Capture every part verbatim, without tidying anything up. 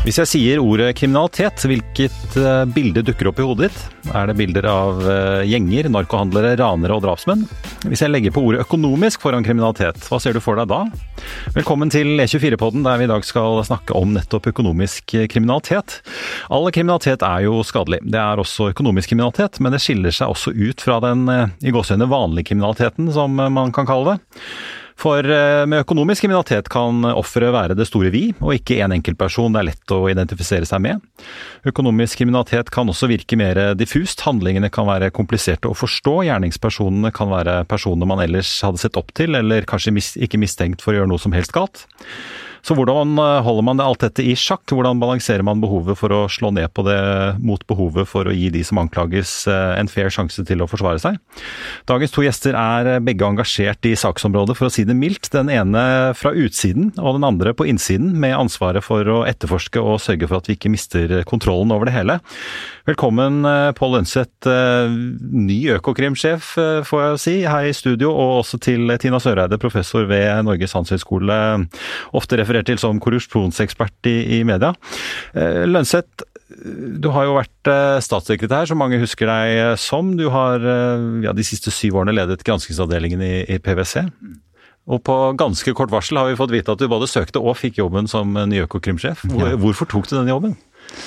Hvis jeg sier ordet kriminalitet, hvilket bilde dukker opp i hodet ditt? Er det bilder av gjenger, narkohandlere, ranere og drapsmenn? Hvis jeg legger på ordet økonomisk foran kriminalitet, hva ser du for deg da? Velkommen til E tjuefire-podden, der vi i dag skal snakke om nettopp økonomisk kriminalitet. All kriminalitet er jo skadelig. Det er også økonomisk kriminalitet, men det skiller seg også ut fra den i gåseøyne vanlige kriminaliteten, som man kan kalle det. For med økonomisk kriminalitet kan offeret være det store vi, og ikke en enkelt person det er lett å identifisere seg med. Økonomisk kriminalitet kan også virke mer diffust, handlingene kan være kompliserte å forstå, gjerningspersonene kan være personer man ellers hadde sett opp til, eller kanskje mis- ikke mistenkt for å gjøre noe som helst galt. Så hvordan holder man alt dette i sjakk? Hvordan balanserer man behovet for å slå ned på det mot behovet for å gi de som anklages en fair sjanse til å forsvare seg? Dagens to gjester er begge engasjert i saksområdet, for å si det mildt. Den ene fra utsiden og den andre på innsiden, med ansvaret for å etterforske og sørge for at vi ikke mister kontrollen over det hele. Velkommen, Pål Lønseth, ny økokrimsjef, får jeg si, her i studio, og også til Tina Søreide, professor ved Norges Handelshøyskole, ofte referert til som korrupsjonsekspert i, i media. Lønseth, du har jo vært statssekretær, som mange husker deg som. Du har ja, de siste syv årene ledet granskingsavdelingen i, i P V C. Og på ganske kort varsel har vi fått vite at du både søkte og fikk jobben som ny økokrimsjef. Hvor, ja. Hvorfor tok du denne jobben?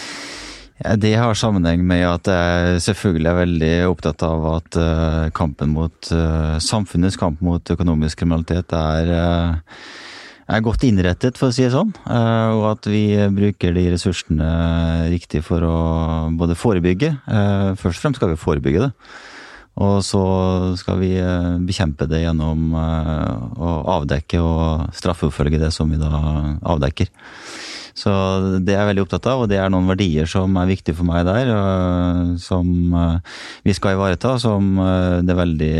Ja, det har sammenheng med at jeg selvfølgelig er veldig opptatt av at uh, kampen mot uh, samfunnets kamp mot økonomisk kriminalitet er, uh, er godt innrettet, for å si det sånn, uh, og at vi bruker de ressursene riktig for å både forebygge. Uh, først og fremst skal vi forebygge det, og så skal vi uh, bekjempe det gjennom uh, å avdekke og straffeforfølge det som vi da avdekker. Så det er jeg veldig opptatt av, og det er noen verdier som er viktige for meg der, som vi skal ivareta, som det er veldig,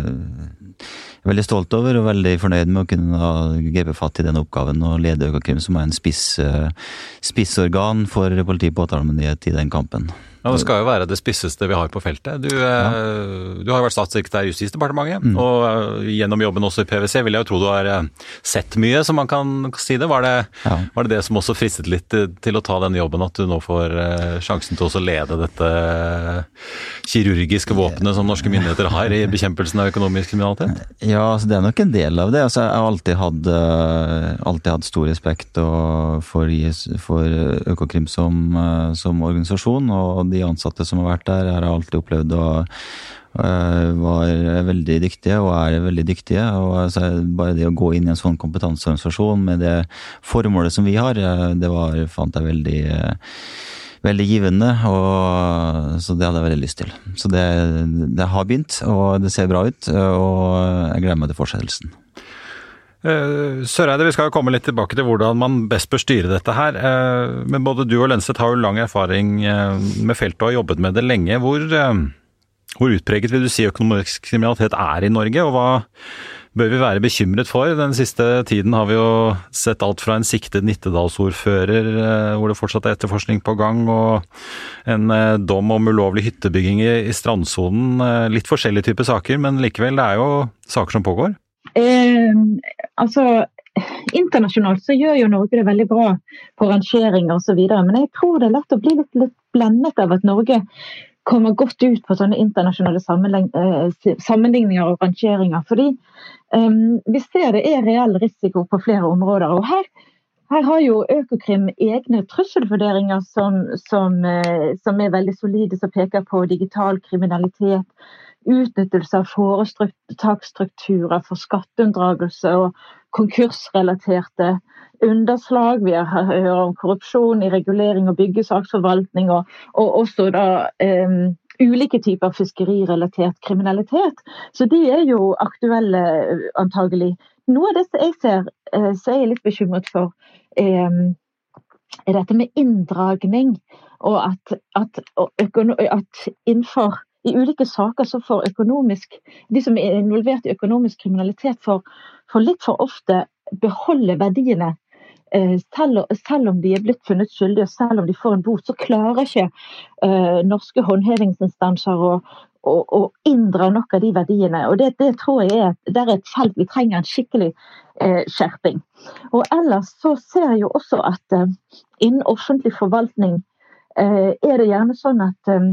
veldig stolt over og veldig fornøyd med å kunne gripe fatt i den oppgaven og lede Økokrim, som er en spiss, spissorgan for politi- og påtalemyndighet i den kampen. Ja, det skal jo være det spisseste vi har på feltet. Du, ja. du har vært statssekretær i Justisdepartementet, mm. og gjennom jobben også i P V C vil jeg jo tro du har sett mye, som man kan si det. Var det, ja. var det det som også fristet litt til å ta denne jobben, at du nå får sjansen til å lede dette kirurgiske våpenet som norske myndigheter har i bekjempelsen av økonomisk kriminalitet? Ja, altså det er nok en del av det. Altså, jeg har alltid hatt, alltid hatt stor respekt for, for Økokrim som, som organisasjon, og de ansatte som har vært der har jeg alltid opplevd og uh, var veldig dyktige og er veldig dyktige, og altså, bare det å gå inn i en sånn kompetanseorganisasjon med det formålet som vi har, det var, fant jeg veldig uh, veldig givende, og så det hadde jeg veldig lyst til. Så det, det har begynt, og det ser bra ut, og jeg gleder meg til fortsettelsen. Uh, Søreide, vi skal jo komme litt tilbake til hvordan man best bør styre dette her, uh, men både du og Lønseth har jo lang erfaring uh, med feltet og har jobbet med det lenge. Hvor, uh, hvor utpreget vil du si økonomisk kriminalitet er i Norge, og hva bør vi være bekymret for? Den siste tiden har vi jo sett alt fra en siktet Nittedalsordfører, uh, hvor det fortsatt er etterforskning på gang, og en uh, dom om ulovlig hyttebygging i, i strandsonen. Uh, litt forskjellige typer saker, men likevel, det er jo saker som pågår. Eh, altså, internasjonalt så gjør jo Norge det veldig bra på rangeringer og så videre, men jeg tror det er lett å bli litt, litt blendet av at Norge kommer godt ut på sånne internasjonale sammenligninger og rangeringer, fordi eh, vi ser det er reell risiko på flere områder, og her, her har jo Økokrim egne trusselvurderinger som, som, eh, som er veldig solide, som peker på digital kriminalitet, utnyttelse av foretaksstrukturer for skatteunndragelse og konkursrelaterte underslag. Vi har hørt om korrupsjon i regulering og byggesaksforvaltning, og, og også da um, ulike typer fiskerirelatert kriminalitet. Så de er jo aktuelle antagelig. Noe av det som jeg ser, uh, så er jeg litt bekymret for, um, er dette med inndragning, og at, at, og økono- at innenfor i ulike saker så får økonomisk, de som er involvert i økonomisk kriminalitet får, får litt for ofte beholde verdiene. Eh, selv, selv om de er blitt funnet skyldige, og selv om de får en bot, så klarer ikke eh, norske håndhevingsinstanser å, å, å inndra nok av de verdiene. Og det, det tror jeg er, det er et felt vi trenger en skikkelig eh, skjerping. Og ellers så ser jeg jo også at eh, innen offentlig forvaltning eh, er det gjerne sånn at eh,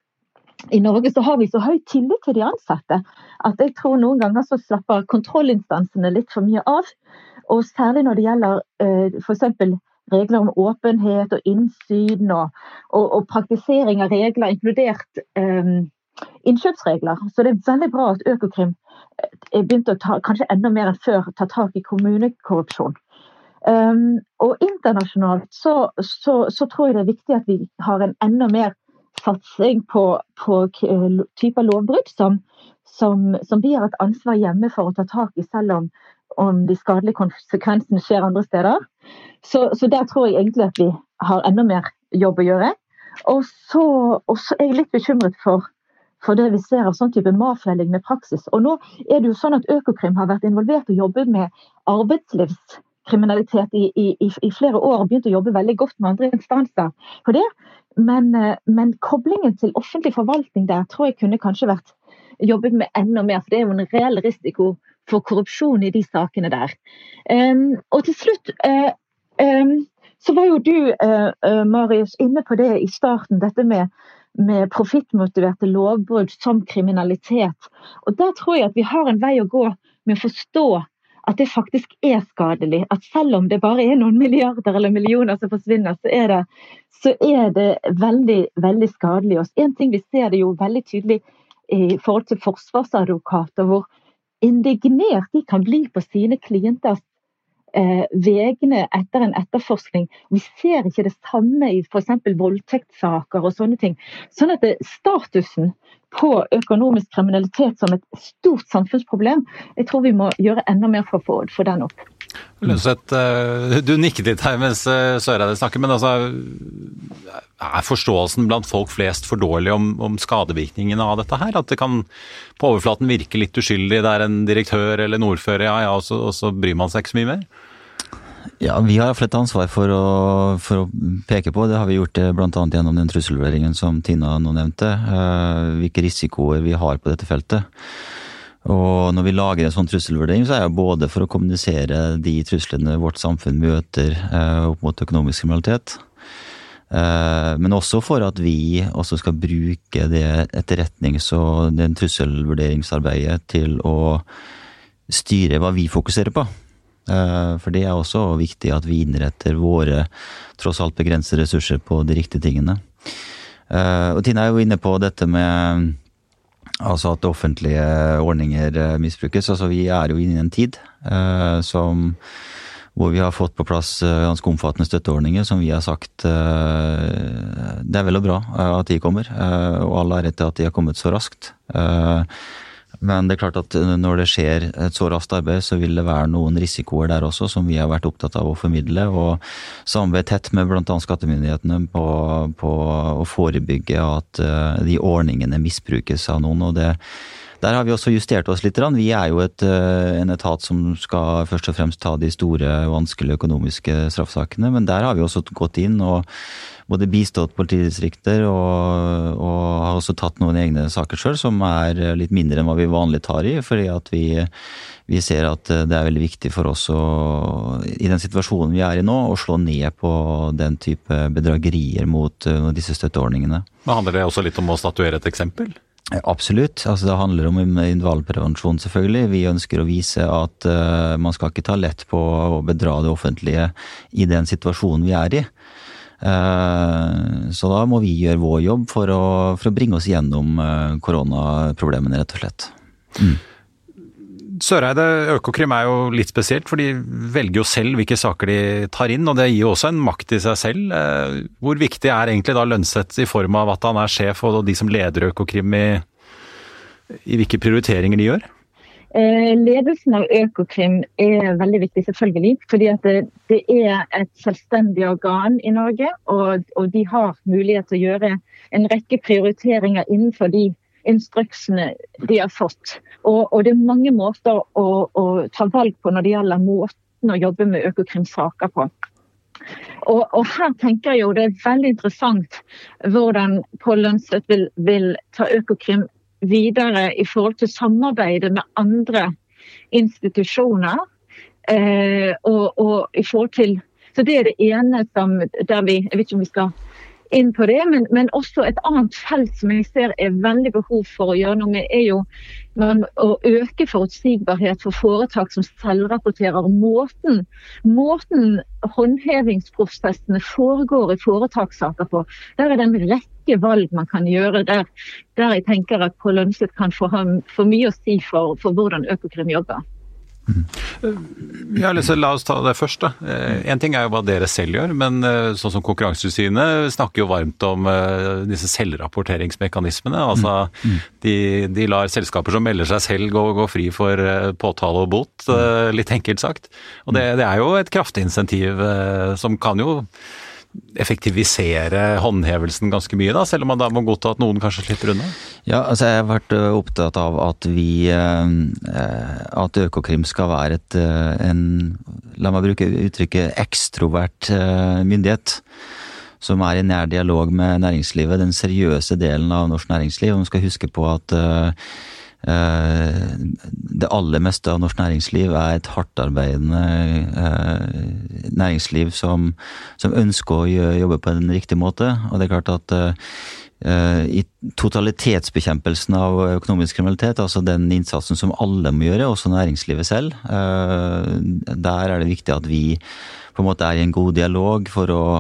i Norge så har vi så høy tillit til de ansatte at jeg tror noen ganger så slapper kontrollinstansene litt for mye av. Og særlig når det gjelder eh, for eksempel regler om åpenhet og innsyn og, og, og praktisering av regler, inkludert eh, innkjøpsregler. Så det er veldig bra at Økokrim er begynt å ta, kanskje enda mer enn før, ta tak i kommunekorrupsjon. Um, og internasjonalt så, så, så tror jeg det er viktig at vi har en enda mer satsing på, på typer lovbrudd som, som, som vi har et ansvar hjemme for å ta tak i, selv om, om de skadelige konsekvensene skjer andre steder. Så, så der tror jeg egentlig at vi har enda mer jobb å gjøre. Og så, og så er jeg litt bekymret for, for det vi ser av sånn type mafialignende praksis. Og nå er det jo sånn at Økokrim har vært involvert og jobbet med arbeidslivskriminalitet i, i, i flere år og begynt å jobbe veldig godt med andre instanser for det. Men, men koblingen til offentlig forvaltning der tror jeg kunne kanskje vært jobbet med enda mer, for det er jo en reell risiko for korrupsjon i de sakene der. Um, og til slutt, uh, um, så var jo du, uh, uh, Marius, inne på det i starten, dette med, med profittmotiverte lovbrudd som kriminalitet. Og der tror jeg at vi har en vei å gå med å forstå at det faktisk er skadelig. At selv om det bare er noen milliarder eller millioner som forsvinner, så er det, så er det veldig, veldig skadelig. Og en ting vi ser det jo veldig tydelig i forhold til forsvarsadvokater, hvor indignert de kan bli på sine klienters eh, vegne etter en etterforskning. Vi ser ikke det samme i for eksempel voldtektssaker og sånne ting. Sånn at det, statusen på økonomisk kriminalitet som et stort samfunnsproblem, jeg tror vi må gjøre enda mer for å få den opp. Lønseth, du nikket litt her mens Søreide snakker, men altså, er forståelsen blant folk flest for dårlig om, om skadevirkningene av dette her? At det kan på overflaten virke litt uskyldig, det er en direktør eller en ordfører, ja, ja, og så, og så bryr man seg ikke så mye mer? Ja, vi har flett ansvar for å, for å peke på, det har vi gjort blant annet gjennom den trusselvurderingen som Tina nå nevnte, hvilke risikoer vi har på dette feltet. Og når vi lager en sånn trusselvurdering, så er det både for å kommunisere de truslene vårt samfunn møter eh, opp mot økonomisk kriminalitet, eh, men også for at vi også skal bruke det etterretnings- og den trusselvurderingsarbeidet til å styre hva vi fokuserer på. Eh, for det er også viktig at vi innretter våre tross alt begrensede ressurser på de riktige tingene. Eh, og Tina er jo inne på dette med altså at offentlige ordninger misbrukes. Altså vi er jo inne i en tid eh, som, hvor vi har fått på plass ganske omfattende støtteordninger, som vi har sagt eh, det er vel og bra at de kommer, eh, og all ære til at de har kommet så raskt. Eh, men det er klart at når det skjer et så raskt arbeid, så vil det være noen risikoer der også, som vi har vært opptatt av å formidle, og samarbeide tett med blant annet skattemyndighetene på, på å forebygge at uh, de ordningene misbrukes av noen, og det, der har vi også justert oss litt. Vi er jo et, uh, en etat som skal først og fremst ta de store, vanskelige økonomiske straffsakene, men der har vi også gått inn og både bistått politidistrikter og, og har også tatt noen egne saker selv som er litt mindre enn hva vi vanlig tar i, fordi at vi, vi ser at det er veldig viktig for oss å, i den situasjonen vi er i nå, å slå ned på den type bedragerier mot uh, disse støtteordningene. Men handler det også litt om å statuere et eksempel? Absolutt. Altså, det handler om individualprevensjon selvfølgelig. Vi ønsker å vise at uh, man skal ikke ta lett på å bedra det offentlige i den situasjonen vi er i. Så da må vi gjøre vår jobb for å, for å bringe oss gjennom koronaproblemene, rett og slett. Mm. Søreide, Økokrim er jo litt spesielt, for de velger jo selv hvilke saker de tar inn, og det gir jo også en makt i seg selv. Hvor viktig er egentlig da Lønseth i form av at han er sjef, og de som leder Økokrim i, i hvilke prioriteringer de gjør? Ledelsen av Økokrim er veldig viktig, selvfølgelig, fordi at det, det er et selvstendig organ i Norge, og, og de har mulighet til å gjøre en rekke prioriteringer innenfor de instruksene de har fått. Og, og det er mange måter å, å ta valg på når det gjelder måten å jobbe med Økokrim-saker på. Og, og her tenker jeg jo det er veldig interessant hvordan Pål Lønseth vil, vil ta Økokrim videre i forhold til samarbeidet med andre institusjoner, eh, og, og i forhold til, så det er det ene som, der vi, jeg vet ikke om vi skal inn på det, men, men også et annet felt som jeg ser er veldig behov for å gjøre noe med, er jo man, å øke forutsigbarhet for foretak som selvrapporterer. Måten, måten håndhevingsprosessene foregår i foretakssaker på, der er det en rekke valg man kan gjøre, der, der jeg tenker at Pål Lønseth kan få, få mye å si for, for hvordan Økokrim jobber. Ja, altså, la oss ta det først da. En ting er jo hva dere selv gjør, men sånn som Konkurransetilsynet snakker jo varmt om uh, disse selvrapporteringsmekanismene. Altså, mm. de, de lar selskaper som melder seg selv gå, gå fri for uh, påtale og bot, uh, litt enkelt sagt. Og det, det er jo et kraftig insentiv uh, som kan jo effektivisere håndhevelsen ganske mye da, selv om man da må godta at noen kanskje slipper unna? Ja, altså jeg har vært opptatt av at vi, at Økokrim skal være et, en, la meg bruke uttrykket, ekstrovert myndighet, som er i nær dialog med næringslivet, den seriøse delen av norsk næringsliv. Og man skal huske på at det aller meste av norsk næringsliv er et hardtarbeidende næringsliv som, som ønsker å jobbe på en riktig måte. Og det er klart at i totalitetsbekjempelsen av økonomisk kriminalitet, altså den innsatsen som alle må gjøre, også næringslivet selv, der er det viktig at vi på en måte er i en god dialog for å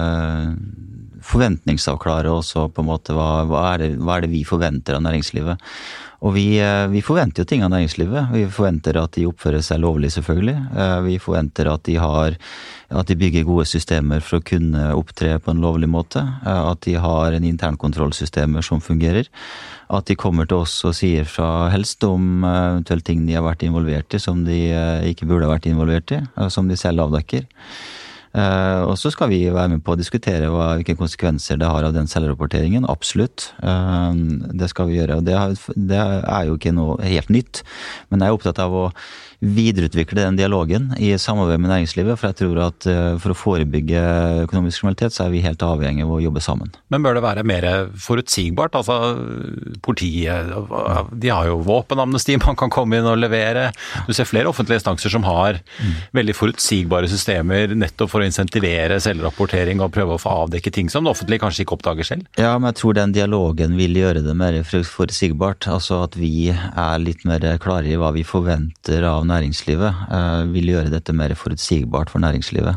forventningsavklare også på en måte hva, hva, er det, hva er det vi forventer av næringslivet. Og vi, vi forventer jo ting av næringslivet. Vi forventer at de oppfører seg lovlig, selvfølgelig. Vi forventer at de har, at de bygger gode systemer for å kunne opptre på en lovlig måte. At de har en internkontrollsystemer som fungerer. At de kommer til oss og sier fra helst om eventuelle ting de har vært involvert i, som de ikke burde ha vært involvert i, som de selv avdekker. Uh, og så skal vi være med på å diskutere hva, hvilke konsekvenser det har av den selvrapporteringen, absolutt. Uh, det skal vi gjøre, og det, har, det er jo ikke noe helt nytt, men jeg er opptatt av å videreutvikle den dialogen i samarbeid med næringslivet, for jeg tror at uh, for å forebygge økonomisk kriminalitet, så er vi helt avhengig av å jobbe sammen. Men bør det være mer forutsigbart? Altså, politiet, de har jo våpenamnesti, man kan komme inn og levere. Du ser flere offentlige instanser som har mm. veldig forutsigbare systemer, nettopp for å insentivere selvrapportering og prøve å få avdekke ting som det offentlige kanskje ikke oppdager selv? Ja, men jeg tror den dialogen vil gjøre det mer forutsigbart. Altså at vi er litt mer klare i hva vi forventer av næringslivet, uh, vil gjøre dette mer forutsigbart for næringslivet.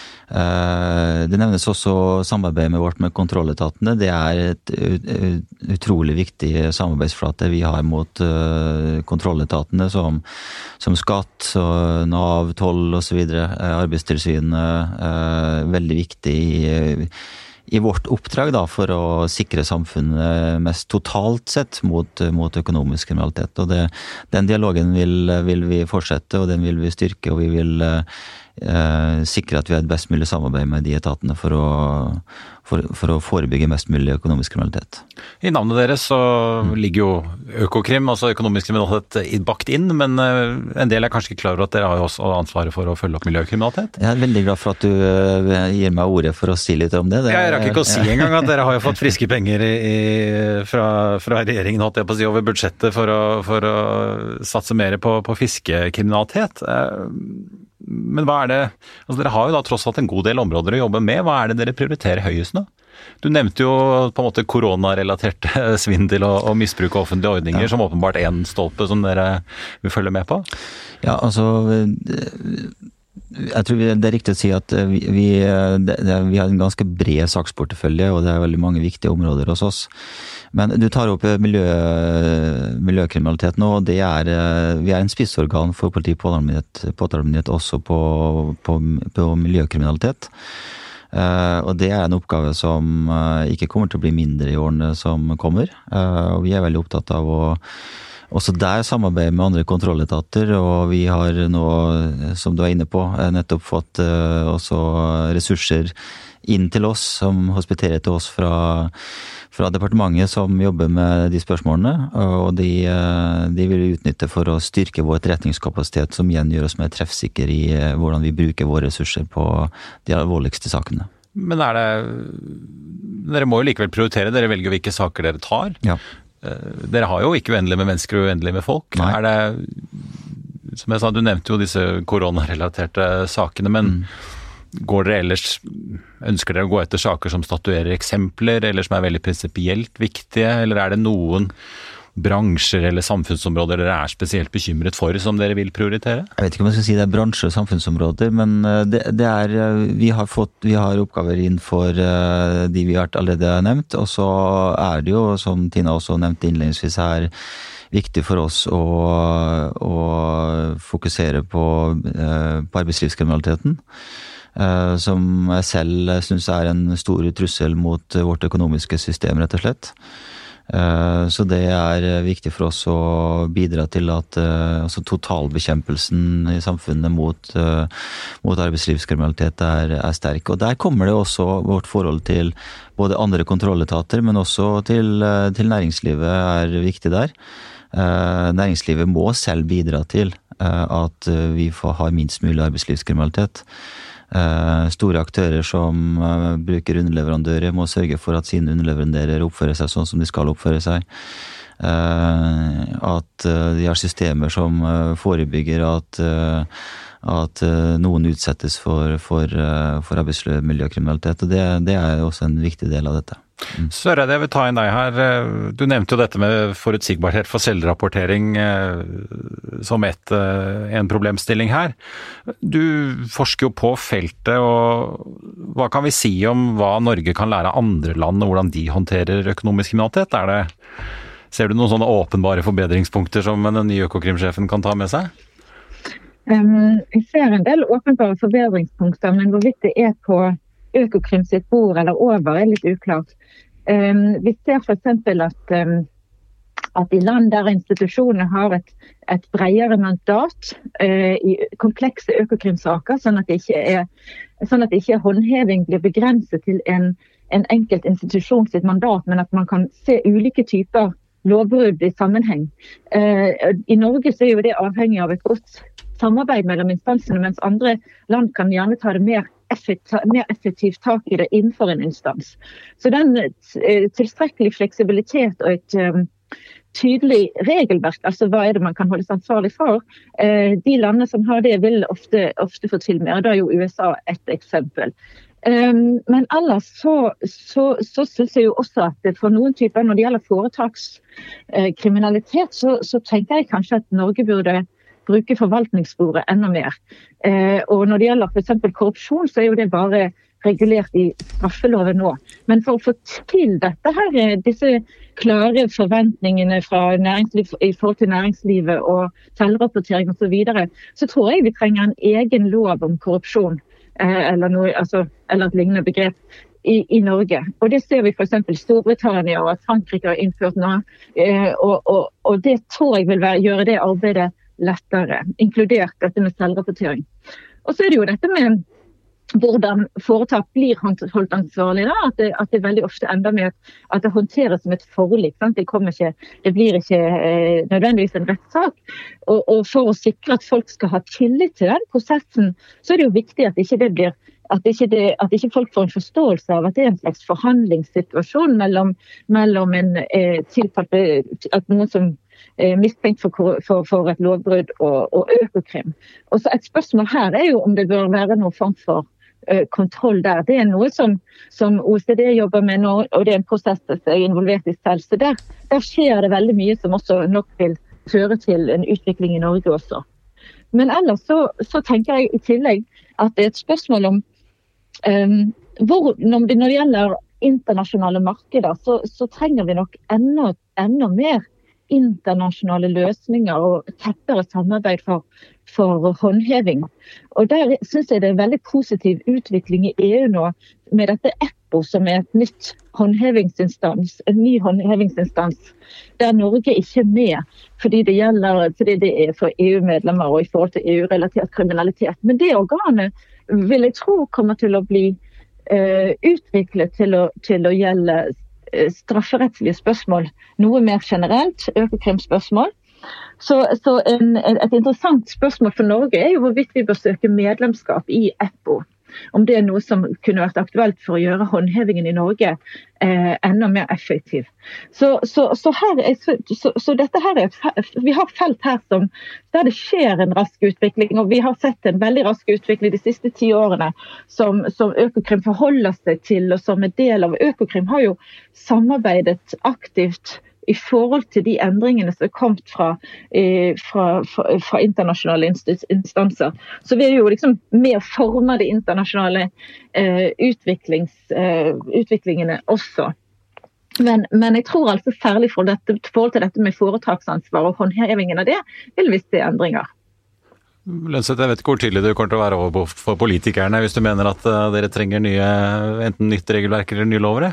Uh, det nevnes også samarbeid med vårt med kontrolletatene. Det er et ut, utrolig viktig samarbeidsflate vi har mot uh, kontrolletatene som, som skatt, og Nav, toll og så videre, uh, arbeidstilsynet, uh, veldig viktig i, i vårt oppdrag da, for å sikre samfunnet mest totalt sett mot, mot økonomisk kriminalitet. Og det, den dialogen vil, vil vi fortsette, og den vil vi styrke, og vi vil uh, Eh, sikre at vi har et best mulig samarbeid med de etatene for å, for, for å forebygge mest mulig økonomisk kriminalitet. I navnet deres så mm. ligger jo Økokrim, altså økonomisk kriminalitet, bakt inn, men eh, en del er kanskje ikke klar over at dere har jo også ansvaret for å følge opp miljøkriminalitet? Jeg er veldig glad for at du uh, gir meg ordet for å si litt om det. det jeg rakk ikke å si ja. engang at dere har jo fått friske penger i, i, fra, fra regjeringen, holdt jeg på å si, over budsjettet for å, for å satse mer på, på fiskekriminalitet. Eh, Men hva er det, altså dere har jo da tross alt en god del områder å jobbe med, hva er det dere prioriterer høyest nå? Du nevnte jo på en måte koronarelatert svindel og, og misbruk av offentlige ordninger, ja. Som åpenbart en stolpe som dere vil følge med på. Ja, altså, jeg tror det er riktig å si at vi, vi, det, vi har en ganske bred saksportefølje, og det er veldig mange viktige områder hos oss. Men du tar opp miljø, miljøkriminalitet nå, og det er, vi er en spissorgan for politi og påtalemyndighet også på, på, på miljøkriminalitet. Uh, og det er en oppgave som uh, ikke kommer til å bli mindre i årene som kommer. Uh, og vi er veldig opptatt av å også der samarbeide med andre kontrolletater, og vi har nå, som du er inne på, nettopp fått uh, også ressurser inn til oss, som hospiterer til oss fra, fra departementet som jobber med de spørsmålene, og de, de vil vi utnytte for å styrke vår etterretningskapasitet, som igjen gjør oss mer treffsikre i hvordan vi bruker våre ressurser på de alvorligste sakene. Men er det, dere må jo likevel prioritere, dere velger hvilke saker dere tar. Ja. dere har jo ikke uendelig med mennesker og uendelig med folk. Nei. Er det, som jeg sa, du nevnte jo disse koronarelaterte sakene, men mm. går dere ellers, ønsker dere å gå etter saker som statuerer eksempler, eller som er veldig prinsipielt viktige, eller er det noen bransjer eller samfunnsområder dere er spesielt bekymret for, som dere vil prioritere? Jeg vet ikke om jeg skal si det er bransjer og samfunnsområder, men det, det er, vi har fått, vi har oppgaver innenfor de vi har allerede nevnt, og så er det jo, som Tina også nevnte innledningsvis her, viktig for oss å, å fokusere på, på arbeidslivskriminaliteten, som jeg selv synes er en stor trussel mot vårt økonomiske system, rett og slett. Så det er viktig for oss å bidra til at altså totalbekjempelsen i samfunnet mot, mot arbeidslivskriminalitet er, er sterk. Og der kommer det også vårt forhold til både andre kontrolletater, men også til, til næringslivet er viktig der. Næringslivet må selv bidra til at vi får ha minst mulig arbeidslivskriminalitet. Uh, store aktører som uh, bruker underleverandører må sørge for at sine underleverandører oppfører seg sånn som de skal oppføre seg. Uh, at uh, de har systemer som uh, forebygger at, uh, at uh, noen utsettes for, for, uh, for arbeidsmiljøkriminalitet. Og det, det er også en viktig del av dette. Mm. Søreide, jeg vil ta inn deg her. Du nevnte jo dette med forutsigbarhet for selvrapportering som et, en problemstilling her. Du forsker jo på feltet, og hva kan vi si om hva Norge kan lære av andre land, og hvordan de håndterer økonomisk kriminalitet? Er det, ser du noen sånne åpenbare forbedringspunkter som den nye Økokrim-sjefen kan ta med seg? Um, jeg ser en del åpenbare forbedringspunkter, men hvorvidt det er på Økokrim sitt bord eller over er litt uklart. Um, vi ser for eksempel at, um, at i land der institusjonene har et, et bredere mandat uh, i komplekse økokrimsaker, sånn at det ikke er, sånn at det ikke er håndheving blir begrenset til en, en enkelt institusjon sitt mandat, men at man kan se ulike typer lovbrudd i sammenheng. Uh, I Norge så er jo det avhengig av et godt samarbeid mellom instansene, mens andre land kan gjerne ta det mer Effektiv, mer effektivt tak i det innenfor en instans. Så den uh, tilstrekkelig fleksibilitet og et um, tydelig regelverk, altså hva er det man kan holdes ansvarlig for, uh, de landene som har det vil ofte, ofte få til mer. Da er jo U S A et eksempel. Um, men ellers så, så, så synes jeg jo også at for noen typer, når det gjelder foretakskriminalitet, uh, så, så tenker jeg kanskje at Norge burde bruke forvaltningssporet enda mer. Eh, og når det gjelder for eksempel korrupsjon, så er jo det bare regulert i straffeloven nå. Men for å få til dette her, disse klare forventningene fra næringsliv, i forhold til næringslivet og selvrapportering og så videre, så tror jeg vi trenger en egen lov om korrupsjon, eh, eller, noe, altså, eller et lignende begrep, I, i Norge. Og det ser vi for eksempel i Storbritannia og at Frankrike har innført nå, eh, og, og, og det tror jeg vil være, gjøre det arbeidet lettere, inkludert dette med selvrapportering. Og så er det jo dette med hvordan foretak blir holdt ansvarlig, da, at, det, at det veldig ofte ender med at, at det håndteres som et forlik. Det, ikke, det blir ikke eh, nødvendigvis en rettssak. Og, og for å sikre at folk skal ha tillit til den prosessen, så er det jo viktig at ikke det blir At ikke, det, at ikke folk får en forståelse av at det er en slags forhandlingssituasjon mellom, mellom en eh, tilpart, at noen som er mistenkt for, for, for et lovbrudd og, og Økokrim. Og så et spørsmål her er jo om det bør være noen form for uh, kontroll der. Det er noe som, som O E C D jobber med nå, og det er en prosess som er involvert i selv. Så der, der skjer det veldig mye som også nok vil føre til en utvikling i Norge også. Men ellers så, så tenker jeg i tillegg at det er et spørsmål om Um, hvor, når, det, når det gjelder internasjonale markeder, så, så trenger vi nok enda, enda mer internasjonale løsninger og tettere samarbeid for, for håndheving. Og der synes jeg det er en veldig positiv utvikling i E U nå, med dette EPPO som er et nytt håndhevingsinstans, en ny håndhevingsinstans, der Norge ikke er med, fordi det, gjelder, fordi det er for E U-medlemmer og i forhold til E U-relatert kriminalitet. Men det organet vil jeg tro kommer til å bli uh, utviklet til å, til å gjelde uh, strafferettslige spørsmål, noe mer generelt, økokrimspørsmål. Så, så en, et interessant spørsmål for Norge er jo hvorvidt vi bør søke medlemskap i EPPO. om det er noe som kunne vært aktuelt for å gjøre håndhevingen i Norge eh, enda mer effektiv. Så, så, så, her er, så, så dette her er et, vi har felt her som, der det skjer en rask utvikling, og vi har sett en veldig rask utvikling de siste ti årene som, som Økokrim forholder seg til, og som en del av Økokrim har jo samarbeidet aktivt i forhold til de endringene som er kommet fra, eh, fra, fra, fra internasjonale instanser. Så vi er jo liksom med å forme de internasjonale eh, utviklings, eh, utviklingene også. Men, men jeg tror altså særlig for dette, forhold til dette med foretaksansvar og håndhevingen av det, vil vi se endringer. Lønseth, jeg vet ikke hvor tydelig du kommer til å være over for politikerne hvis du mener at uh, dere trenger nye, enten nytt regelverk eller nye lover?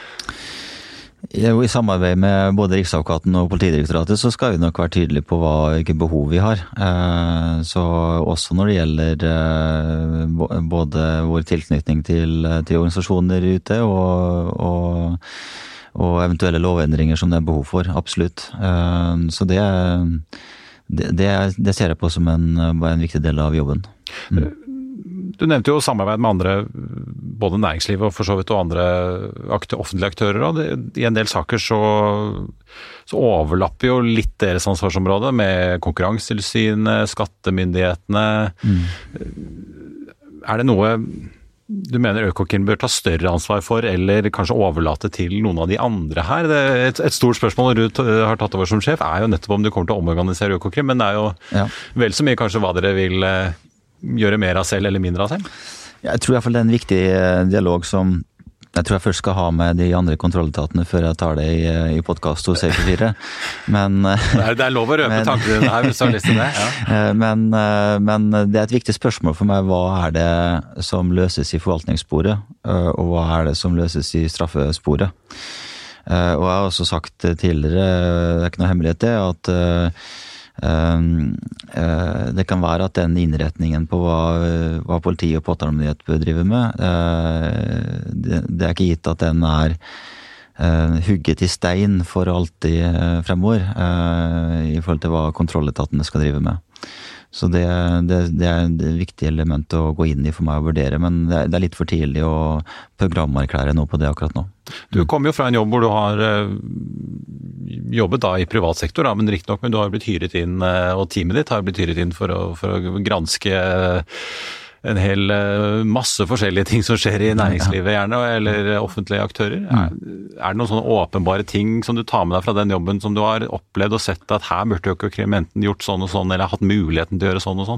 I samarbeid med både Riksadvokaten og Politidirektoratet så skal vi nok være tydelige på hva, hvilke behov vi har. Så også når det gjelder både vår tilknytning til, til organisasjoner ute og, og, og eventuelle lovendringer som det er behov for, absolutt. Så det, det, det ser jeg på som en, en viktig del av jobben. Mm. Du nevnte jo samarbeid med andre, både næringslivet og for så vidt og andre aktør, offentlige aktører. Og det, i en del saker så, så overlapper jo litt deres ansvarsområde med Konkurransetilsynet, skattemyndighetene. Mm. Er det noe du mener Økokrim bør ta større ansvar for, eller kanskje overlate til noen av de andre her? Det, et, et stort spørsmål du har tatt over som sjef er jo nettopp om du kommer til å omorganisere Økokrim, men det er jo ja. vel så mye kanskje hva dere vil gjøre mer av selv eller mindre av selv? Jeg tror i hvert fall det er en viktig dialog som jeg tror jeg først skal ha med de andre kontrolletatene før jeg tar det i, i podcast hos C fire. Men det er, det er lov å røpe men, tankene dine her hvis du har lyst til det. Ja. Men, men det er et viktig spørsmål for meg. Hva er det som løses i forvaltningssporet, og hva er det som løses i straffesporet? Og jeg har også sagt tidligere, det er ikke noe hemmelighet det, at det kan være at den innretningen på hva, hva politi og påtalemyndighet bør drive med, det, det er ikke gitt at den er hugget i stein for alltid fremover i forhold til hva kontrolletatene skal drive med. Så det, det, det er et viktig element å gå inn i for meg å vurdere, men det er, det er litt for tidlig å programerklære noe på det akkurat nå. Du kommer jo fra en jobb hvor du har jobbet da i privat sektor, da, men riktig nok, men du har blitt hyret inn, og teamet ditt har blitt hyret inn for å, for å granske en hel masse forskjellige ting som skjer i næringslivet gjerne, eller offentlige aktører. Er, er det noen sånne åpenbare ting som du tar med deg fra den jobben som du har opplevd og sett at her burde Økokrim enten gjort sånn og sånn, eller hatt muligheten til å gjøre sånn og sånn?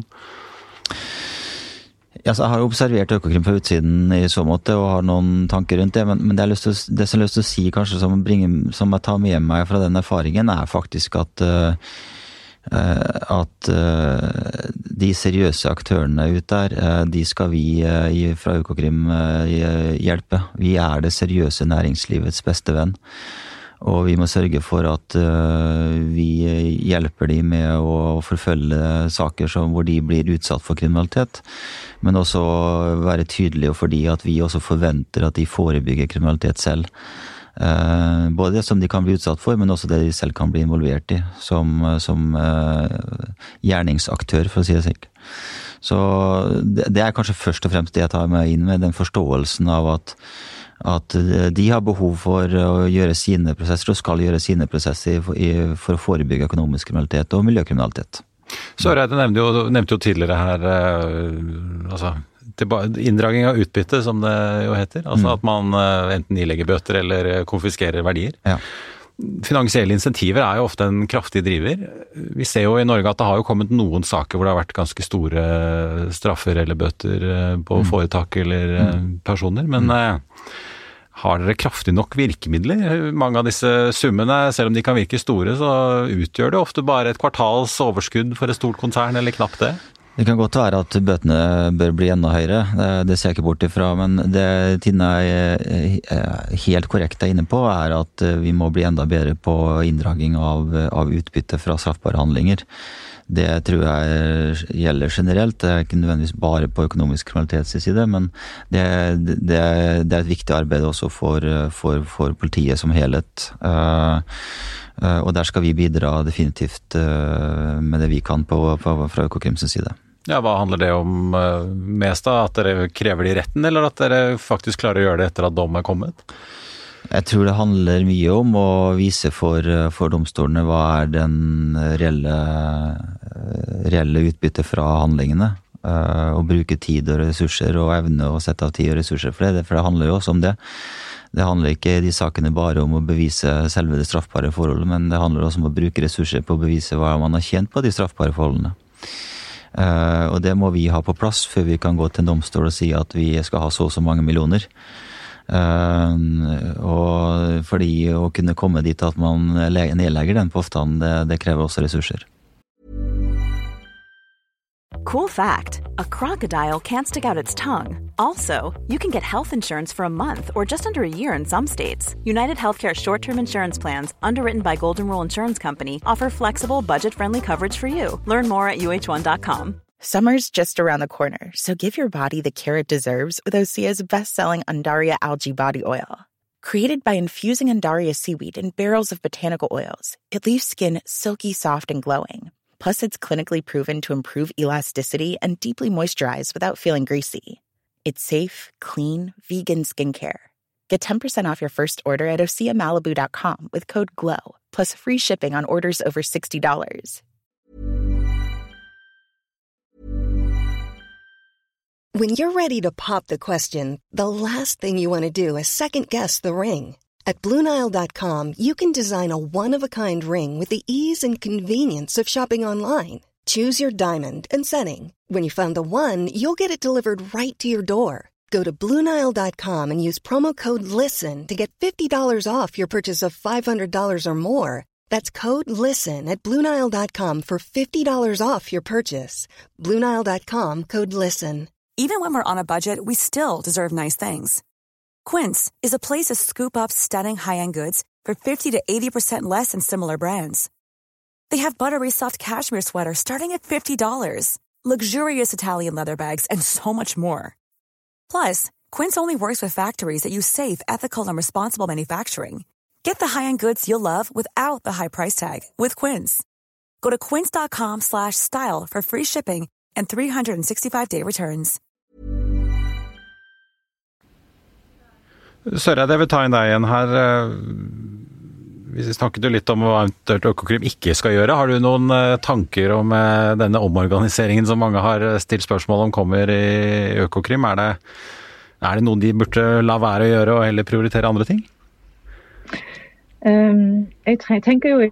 Ja, så jeg har jo observert Økokrim på utsiden i så måte og har noen tanker rundt det, men, men det, å, det som jeg har lyst til å si kanskje som, bringer, som jeg tar med meg fra den erfaringen er faktisk at uh, at uh, de seriøse aktørene ut der, uh, de skal vi uh, fra Økokrim uh, hjelpe. Vi er det seriøse næringslivets beste venn. Og vi må sørge for at uh, vi hjelper de med å forfølge saker som, hvor de blir utsatt for kriminalitet, men også være tydelige for de at vi også forventer at de forebygger kriminalitet selv. Uh, både det som de kan bli utsatt for, men også det de selv kan bli involvert i som, som uh, gjerningsaktør, for å si det slik. Så det, det er kanskje først og fremst det jeg tar meg inn med, den forståelsen av at, at de har behov for å gjøre sine prosesser, og skal gjøre sine prosesser for, i, for å forebygge økonomisk kriminalitet og miljøkriminalitet. Søreide nevnte jo, nevnte jo tidligere her, uh, altså inndragning av utbytte, som det jo heter. Altså mm. at man enten ilegger bøter eller konfiskerer verdier. Ja. Finansielle insentiver er jo ofte en kraftig driver. Vi ser jo i Norge at det har jo kommet noen saker hvor det har vært ganske store straffer eller bøter på mm. foretak eller mm. personer, men mm. har dere kraftig nok virkemidler? Mange av disse summene, selv om de kan virke store, så utgjør det ofte bare et kvartals overskudd for et stort konsern, eller knapt det. Det kan godt være at bøtene bør bli enda høyere, det ser jeg ikke bort ifra, men det Tina er helt korrekt er inne på, er at vi må bli enda bedre på inndraging av, av utbytte fra straffbare handlinger. Det tror jeg gjelder generelt, det er ikke nødvendigvis bare på økonomisk kriminalitets side, men det, det, det er et viktig arbeid også for, for, for politiet som helhet. Uh, uh, og der skal vi bidra definitivt uh, med det vi kan på, på, fra Økokrims side. Ja, hva handler det om mest da? At dere krever de retten, eller at dere faktisk klarer å gjøre det etter at dom er kommet? Jeg tror det handler mye om å vise for, for domstolene hva er den reelle, reelle utbytte fra handlingene. Og bruke tid og ressurser og evne å sette av tid og ressurser for det, for det handler jo også om det. Det handler ikke i de sakene bare om å bevise selve det straffbare forholdet, men det handler også om å bruke ressurser på å bevise hva man har tjent på de straffbare forholdene. Og det må vi ha på plass før vi kan gå til en domstol og si at vi skal ha så og så mange millioner. Uh, og fordi å kunne komme dit at man nedlegger den påstanden, det, det krever også ressurser. Cool fact, a crocodile can't stick out its tongue. Also, you can get health insurance for a month or just under a year in some states. United Healthcare short-term insurance plans, underwritten by Golden Rule Insurance Company, offer flexible, budget-friendly coverage for you. Learn more at U H one dot com. Summer's just around the corner, so give your body the care it deserves with Osea's best-selling Undaria Algae Body Oil. Created by infusing Undaria seaweed in barrels of botanical oils, it leaves skin silky soft and glowing. Plus, it's clinically proven to improve elasticity and deeply moisturize without feeling greasy. It's safe, clean, vegan skincare. Get ten percent off your first order at osea malibu dot com with code GLOW, plus free shipping on orders over sixty dollars. When you're ready to pop the question, the last thing you want to do is second-guess the ring. At Blue Nile dot com, you can design a one-of-a-kind ring with the ease and convenience of shopping online. Choose your diamond and setting. When you find the one, you'll get it delivered right to your door. Go to Blue Nile dot com and use promo code LISTEN to get fifty dollars off your purchase of five hundred dollars or more. That's code LISTEN at Blue Nile dot com for fifty dollars off your purchase. Blue Nile dot com, code LISTEN. Even when we're on a budget, we still deserve nice things. Quince is a place to scoop up stunning high-end goods for fifty to eighty percent less than similar brands. They have buttery soft cashmere sweaters starting at fifty dollars, luxurious Italian leather bags, and so much more. Plus, Quince only works with factories that use safe, ethical, and responsible manufacturing. Get the high-end goods you'll love without the high price tag with Quince. Go to quince dot com slash style for free shipping and three sixty-five day returns. Søreide, jeg vil ta inn deg igjen her. Vi snakket jo litt om hva eventuelt Økokrim ikke skal gjøre. Har du noen tanker om denne omorganiseringen som mange har stilt spørsmål om kommer i Økokrim? Er det, er det noen de burde la være å gjøre og heller prioritere andre ting? Um, jeg tenker jo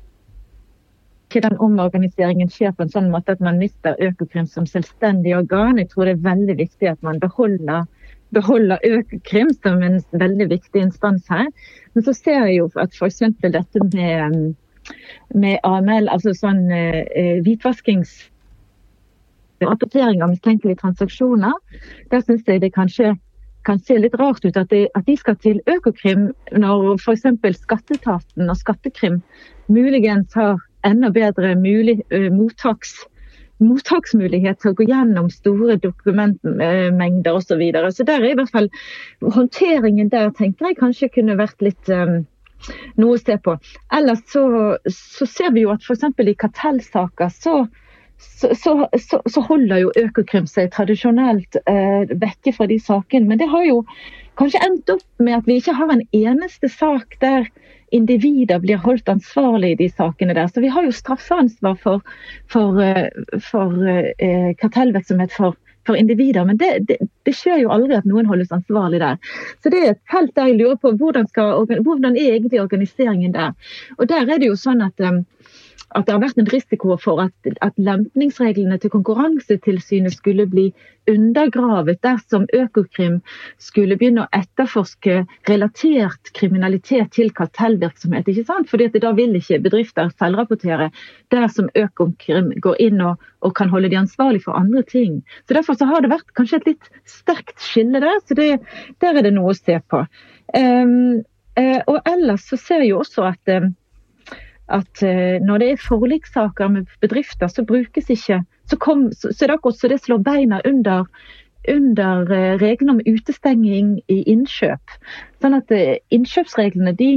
ikke den omorganiseringen skjer på en sånn måte at man mister Økokrim som selvstendig organ. Jeg tror det er veldig viktig at man beholder beholder Økokrim som en veldig viktig instans her. Men så ser jeg jo at for eksempel dette med, med A M L, altså sånn eh, hvitvaskings rapportering av mistenkelige transaksjoner, der synes jeg det kanskje kan se litt rart ut at de, at de skal til Økokrim når for eksempel Skatteetaten og Skattekrim muligens har enda bedre mulig, uh, mottaks mottaksmulighet til å gå gjennom store dokumentmengder og så videre. Så der er i hvert fall håndteringen der, tenker jeg, kanskje kunne vært litt um, noe å se på. Ellers så, så ser vi jo at for eksempel i kartellsaker så, så, så, så, så holder jo Økokrim seg tradisjonelt uh, vekke fra de sakene, men det har jo kanskje endt opp med at vi ikke har en eneste sak der individer blir holdt ansvarlig i de sakene der. Så vi har jo straffeansvar for, for, for eh, kartellvirksomhet for, for individer, men det, det, det skjer jo aldri at noen holdes ansvarlig der. Så det er et felt der jeg lurer på hvordan, skal, hvordan er egentlig organiseringen der. Og der er det jo sånn at um, at det har vært en risiko for at, at lempningsreglene til Konkurransetilsynet skulle bli undergravet dersom Økokrim skulle begynne å etterforske relatert kriminalitet til kartellvirksomhet, ikke sant? Fordi at da vil ikke bedrifter selvrapportere dersom Økokrim går inn og, og kan holde de ansvarlig for andre ting. Så derfor så har det vært kanskje et litt sterkt skille der, så det, der er det noe å se på. Um, uh, og ellers så ser jeg jo også at um, at uh, når det er forlikssaker med bedrifter, så brukes ikke, så, kom, så, så er det akkurat så det slår beina under, under uh, reglene om utestenging i innkjøp. Sånn at uh, innkjøpsreglene, de,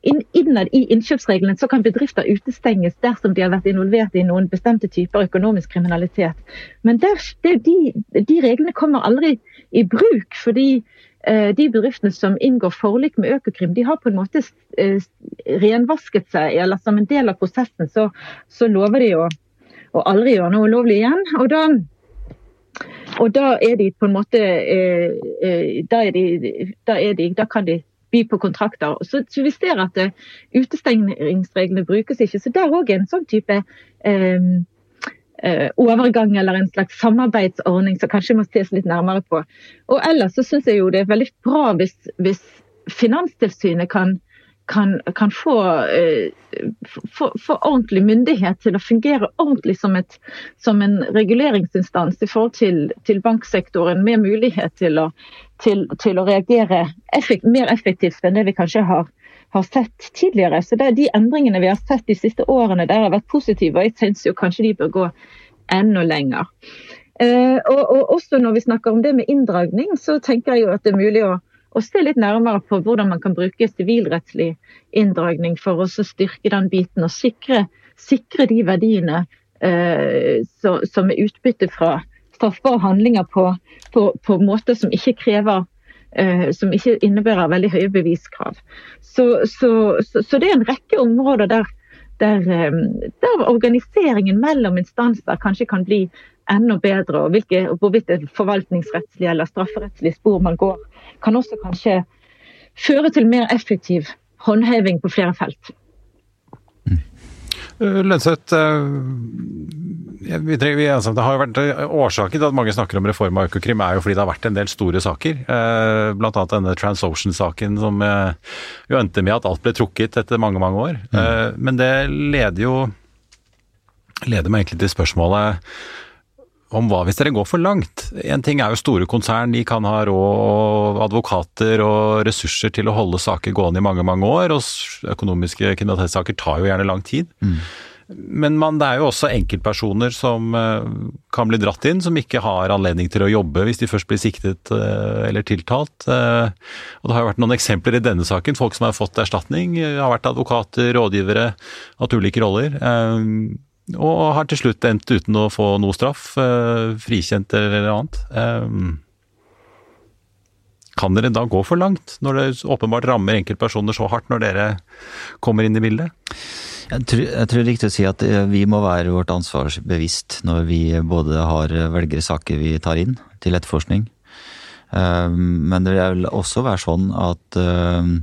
innad i innkjøpsreglene så kan bedrifter utestenges dersom de har vært involvert i noen bestemte typer økonomisk kriminalitet. Men der, det, de, de reglene kommer aldri i bruk, fordi eh, de bedriftene som inngår forlik med Økokrim, de har på en måte eh, renvasket seg, eller som en del av prosessen så, så lover de å, å aldri gjøre noe ulovlig igjen. Og da, og da er de på en måte, eh, eh, da, er de, da, er de, da kan de by på kontrakter. Så, så vi ser at uh, utestengningsreglene brukes ikke, så der er også en sånn type um, uh, overgang eller en slags samarbeidsordning som kanskje må ses litt nærmere på. Og ellers så synes jeg jo det er veldig bra hvis, hvis Finanstilsynet kan, kan, kan få, uh, få, få ordentlig myndighet til å fungere ordentlig som, et, som en reguleringsinstans i forhold til, til banksektoren, med mulighet til å Til, til å reagere effekt, mer effektivt enn det vi kanskje har, har sett tidligere. Så det er de endringene vi har sett de siste årene, der har vært positive, og jeg synes jo kanskje de bør gå enda lenger. Eh, og, og også når vi snakker om det med inndragning, så tenker jeg jo at det er mulig å, å se litt nærmere på hvordan man kan bruke sivilrettslig inndragning for å styrke den biten og sikre, sikre de verdiene eh, så, som er utbytte fra straffbare handlinger på, på, på måter som ikke krever, uh, som ikke innebærer veldig høye beviskrav. Så, så, så, så det er en rekke områder der, der, um, der organiseringen mellom instanser kanskje kan bli enda bedre, og hvilke, hvorvidt det er forvaltningsrettslig eller strafferettslig spor man går, kan også kanskje føre til mer effektiv håndheving på flere felt. Lønseth, vi trenger, vi, altså, det har jo vært årsaken til at mange snakker om reform av Økokrim er jo fordi det har vært en del store saker, blant annet denne Transocean-saken som jo endte med at alt ble trukket etter mange, mange år. Mm. Men det leder jo leder meg egentlig til spørsmålet om hva hvis dere går for langt. En ting er jo store konsern, de kan ha råd, advokater og ressurser til å holde saker gående i mange, mange år, og økonomiske kriminalitetssaker tar jo gjerne lang tid. Mm. Men man, det er jo også enkeltpersoner som uh, kan bli dratt inn, som ikke har anledning til å jobbe hvis de først blir siktet uh, eller tiltalt. Uh, og det har jo vært noen eksempler i denne saken, folk som har fått erstatning, har vært advokater, rådgivere, hatt ulike roller. Uh, og har til slutt endt uten å få noe straff, eh, frikjent eller annet. Eh, kan dere da gå for langt, når det åpenbart rammer enkeltpersoner så hardt når dere kommer inn i bildet? Jeg tror, jeg tror det er riktig å si at vi må være vårt ansvar bevisst når vi både har velgersaker vi tar inn til etterforskning. Eh, men det vil også være sånn at eh,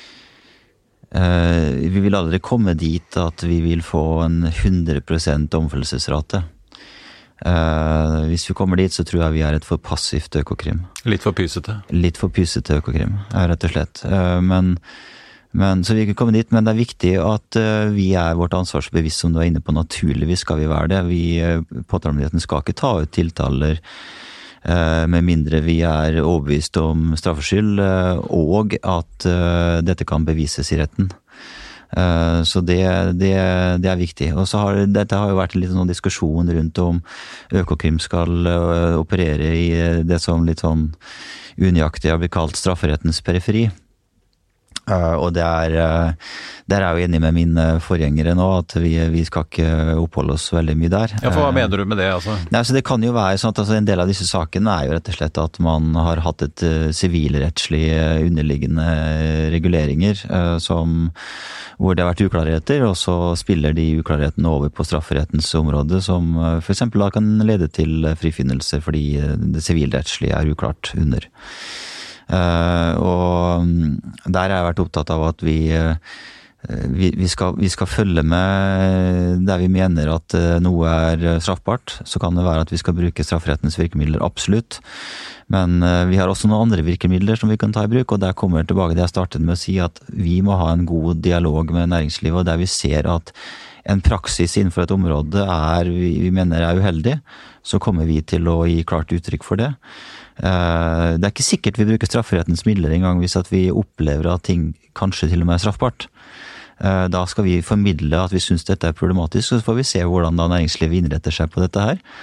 Uh, vi vil aldri komme dit at vi vil få en hundre prosent omfølgelsesrate. Uh, hvis vi kommer dit, så tror jeg vi er et for passivt Økokrim. Litt for pysete? Litt for pysete Økokrim, rett og slett. Uh, men, men, så vi kan komme dit, men det er viktig at uh, vi er vårt ansvarsbevisst, som du er inne på. Naturligvis skal vi være det. Vi, uh, påtalemyndigheten skal ikke ta ut tiltaler med mindre vi er overbevist om straffskyld, og at dette kan bevises i retten. Så det, det, det er viktig. Og så har dette har jo vært litt sånn diskusjon rundt om Økokrim skal operere i det som litt sånn unøyaktig har blitt kalt strafferettens periferi. Uh, og det er, uh, der er jeg jo enig med mine forgjengere nå, at vi, vi skal ikke oppholde oss veldig mye der. Ja, for hva uh, mener du med det, altså? Nei, så det kan jo være sånn at altså, en del av disse sakene er jo rett og slett at man har hatt et sivilrettslig uh, underliggende reguleringer uh, som, hvor det har vært uklarheter, og så spiller de uklarhetene over på strafferettens område, som uh, for eksempel da kan lede til frifinnelse fordi uh, det sivilrettslige er uklart under. Uh, og der har jeg vært opptatt av at vi, uh, vi, vi, skal, vi skal følge med der vi mener at uh, noe er straffbart. Så kan det være at vi skal bruke strafferettens virkemidler, absolutt. Men uh, vi har også noen andre virkemidler som vi kan ta i bruk, og der kommer jeg tilbake til det jeg startet med å si at vi må ha en god dialog med næringslivet, og der vi ser at en praksis innenfor et område er, vi, vi mener er uheldig, så kommer vi til å gi klart uttrykk for det. Det er ikke sikkert vi bruker strafferettens midler en gang hvis at vi opplever at ting kanskje til og med er straffbart. Da skal vi formidle at vi synes dette er problematisk, så får vi se hvordan da næringslivet innretter seg på dette her.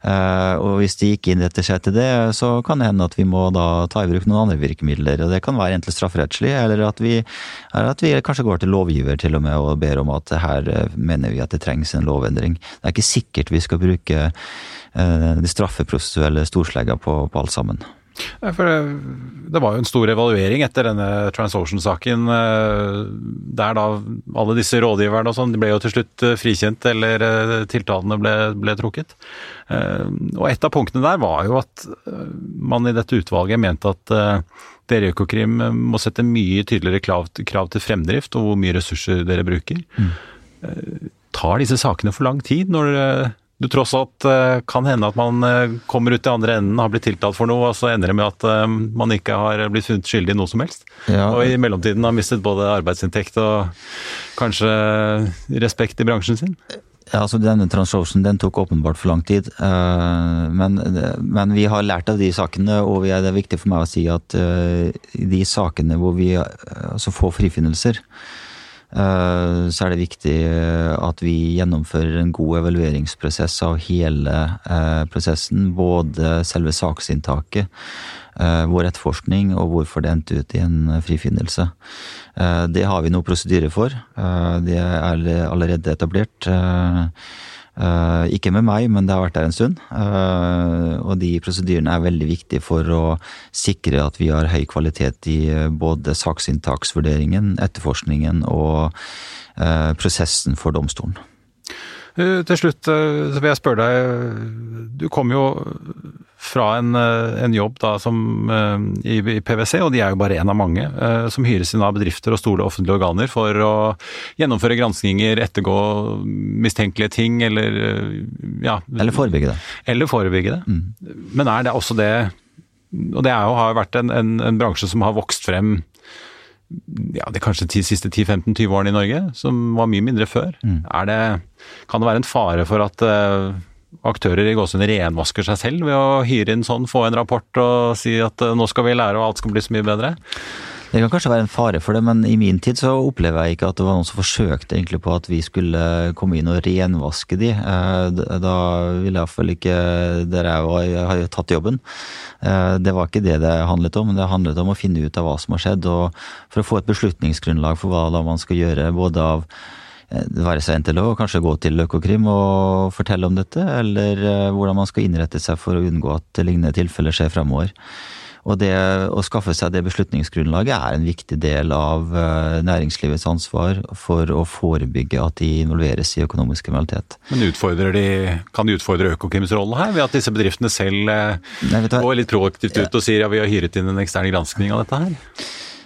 Uh, og hvis de ikke innretter seg til det, så kan det hende at vi må da ta i bruk noen andre virkemidler. Og det kan være enten strafferettslig, eller at vi, eller at vi kanskje går til lovgiver til og med og ber om at her mener vi at det trengs en lovendring. Det er ikke sikkert vi skal bruke uh, de straffeprosessuelle storslegga på, på alt sammen. For det, det var jo en stor evaluering etter denne Transocean-saken, der da alle disse rådgiverne og sånn, de ble jo til slutt frikjent, eller tiltalene ble, ble trukket. Og et av punktene der var jo at man i dette utvalget mente at dere i Økokrim må sette mye tydeligere krav, krav til fremdrift og hvor mye ressurser dere bruker. Mm. Tar disse sakene for lang tid når du tross alt kan hende at man kommer ut i andre enden, har blitt tiltalt for noe, og så ender det med at man ikke har blitt funnet skyldig i noe som helst. Ja. Og i mellomtiden har mistet både arbeidsinntekt og kanskje respekt i bransjen sin. Ja, altså denne Transocean, den tok åpenbart for lang tid, men, men vi har lært av de sakene, og det er viktig for meg å si at de sakene hvor vi altså får frifinnelser, så er det viktig at vi gjennomfører en god evalueringsprosess av hele prosessen, både selve saksinntaket, vår etterforskning og hvorfor det endte ut i en frifinnelse. Det har vi noe prosedyre for, det er allerede etablert, ikke med meg, men det har vært der en stund, og de prosedyrene er veldig viktige for å sikre at vi har høy kvalitet i både saksinntaksvurderingen, etterforskningen og prosessen for domstolen. Til slutt så vil jeg spørre deg, du kom jo fra en, en jobb da som i, i P V C, og de er jo bare en av mange, som hyres inn av bedrifter og store offentlige organer for å gjennomføre granskninger, ettergå mistenkelige ting, eller ja. Eller forebygge det. Eller forebygge det. Mm. Men er det også det, og det er jo, har jo vært en, en, en bransje som har vokst frem ja, det er kanskje de siste ti femten tjue årene i Norge, som var mye mindre før. Mm. Er det, kan det være en fare for at uh, aktører i gåsehudene renvasker seg selv ved å hyre inn sånn, få en rapport og si at uh, nå skal vi lære og alt skal bli så mye bedre? Det kan kanskje være en fare for det, men i min tid så opplever jeg ikke at det var noen som forsøkte egentlig på at vi skulle komme inn og renvaske de. Da ville jeg i hvert fall ikke, der jeg var, jeg har jo tatt jobben. Det var ikke det det handlet om, det handlet om å finne ut av hva som har skjedd, og for å få et beslutningsgrunnlag for hva da man skal gjøre, både av det være seg en til å kanskje gå til Økokrim og fortelle om dette, eller hvordan man skal innrette seg for å unngå at lignende tilfeller skjer fremover. Og det å skaffe seg det beslutningsgrunnlaget er en viktig del av næringslivets ansvar for å forebygge at de involveres i økonomisk kriminalitet. Men utfordrer de, kan de utfordre Økokrims rolle her, ved at disse bedriftene selv Nei, går litt proaktivt ut og sier ja, vi har hyret inn en ekstern granskning av dette her?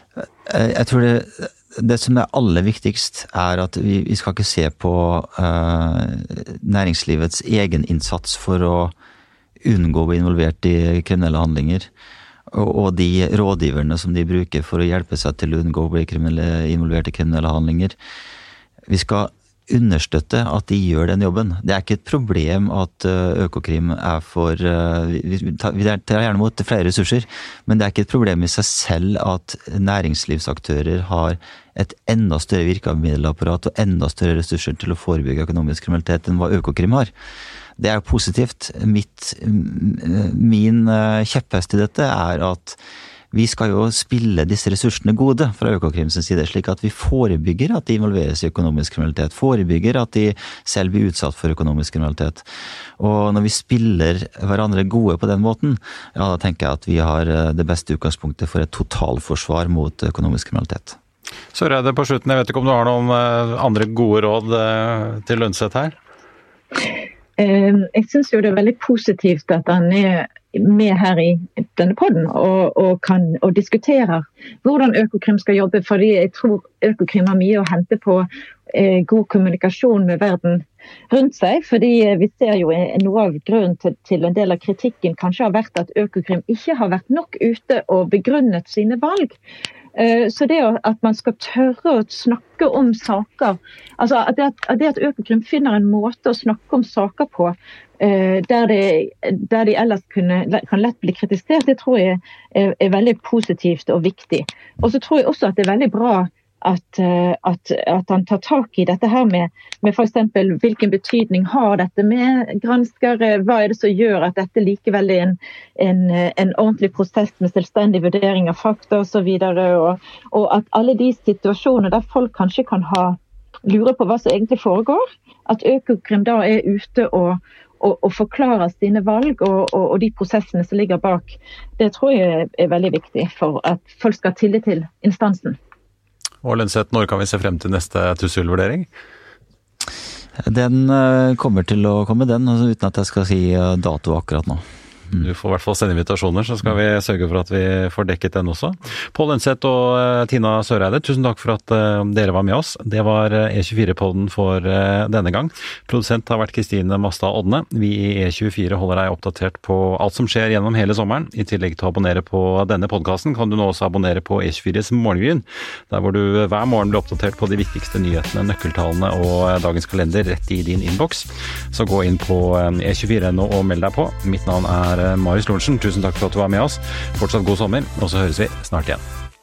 Jeg tror det, det som er aller viktigst er at vi, vi skal ikke se på uh, næringslivets egen innsats for å unngå å bli involvert i kriminelle handlinger, og de rådgiverne som de bruker for å hjelpe seg til å unngå å bli involvert i kriminelle handlinger. Vi skal understøtte at de gjør den jobben. Det er ikke et problem at Økokrim er for, vi tar gjerne mot flere ressurser, men det er ikke et problem i seg selv at næringslivsaktører har et enda større virkemiddelapparat og enda større ressurser til å forebygge økonomisk kriminalitet enn hva Økokrim har. Det er jo positivt. Mitt, min kjepphest i dette er at vi skal jo spille disse ressursene gode fra Økokrims side, slik at vi forebygger at de involveres i økonomisk kriminalitet, forebygger at de selv blir utsatt for økonomisk kriminalitet. Og når vi spiller hverandre gode på den måten, ja, da tenker jeg at vi har det beste utgangspunktet for et totalforsvar mot økonomisk kriminalitet. Søreide på slutten, jeg vet ikke om du har noen andre gode råd til Lønseth her? Jeg synes jo det er veldig positivt at han er med her i denne podden og, og, kan, og diskuterer hvordan Økokrim skal jobbe, fordi jeg tror Økokrim har mye å hente på eh, god kommunikasjon med verden rundt seg, fordi vi ser jo noe av grunnen til, til en del av kritikken kanskje har vært at Økokrim ikke har vært nok ute og begrunnet sine valg. Så det at man skal tørre å snakke om saker, altså at det at, det at Økokrim finner en måte å snakke om saker på, der, det, der de ellers kunne, kan lett bli kritisert, det tror jeg er, er veldig positivt og viktig. Og så tror jeg også at det er veldig bra at, at, at han tar tak i dette her med, med for eksempel hvilken betydning har dette med granskere, hva er det som gjør at dette likevel er en, en, en ordentlig prosess med selvstendig vurdering av fakta og så videre, og, og at alle de situasjoner der folk kanskje kan ha lure på hva som egentlig foregår, at Økokrim da er ute og, og, og forklarer sine valg og, og, og de prosessene som ligger bak. Det tror jeg er veldig viktig for at folk skal ha tillit til instansen. Og Lønseth, når kan vi se frem til neste trusselvurdering? Den kommer til å komme den, altså uten at jeg skal si dato akkurat nå. Du får i hvert fall sende invitasjoner, så skal vi sørge for at vi får dekket den også. Pål Lønseth og Tina Søreide, tusen takk for at dere var med oss. Det var E tjuefire-podden for denne gang. Produsent har vært Kristine Mastad Odne. Vi i E tjuefire holder deg oppdatert på alt som skjer gjennom hele sommeren. I tillegg til å abonnere på denne podcasten kan du nå også abonnere på E tjuefires Morgengryn, der hvor du hver morgen blir oppdatert på de viktigste nyhetene, nøkkeltallene og dagens kalender rett i din inbox. Så gå inn på E tjuefire nå og meld deg på. Mitt navn er Marius Lorentzen. Tusen takk for at du var med oss. Fortsatt god sommer, og så høres vi snart igjen.